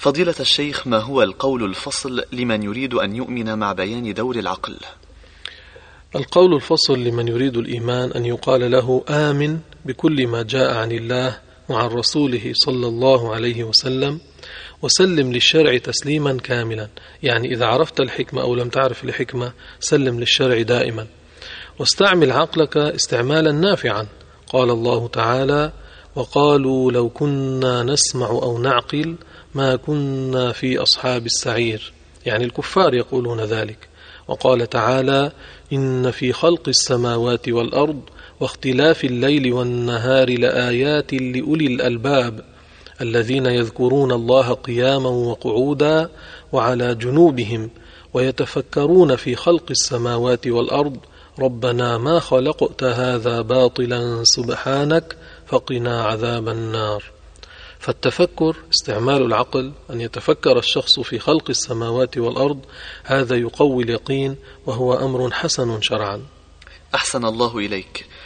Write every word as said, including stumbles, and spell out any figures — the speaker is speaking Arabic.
فضيلة الشيخ، ما هو القول الفصل لمن يريد أن يؤمن مع بيان دور العقل؟ القول الفصل لمن يريد الإيمان أن يقال له آمن بكل ما جاء عن الله وعن رسوله صلى الله عليه وسلم، وسلم للشرع تسليما كاملا. يعني إذا عرفت الحكمة أو لم تعرف الحكمة سلم للشرع دائما، واستعمل عقلك استعمالا نافعا. قال الله تعالى: وقالوا لو كنا نسمع أو نعقل ما كنا في أصحاب السعير، يعني الكفار يقولون ذلك. وقال تعالى: إن في خلق السماوات والأرض واختلاف الليل والنهار لآيات لأولي الألباب الذين يذكرون الله قياما وقعودا وعلى جنوبهم ويتفكرون في خلق السماوات والأرض ربنا ما خلقت هذا باطلا سبحانك فقنا عذاب النار. فالتفكر استعمال العقل، أن يتفكر الشخص في خلق السماوات والأرض، هذا يقوي اليقين، وهو أمر حسن شرعا. أحسن الله إليك.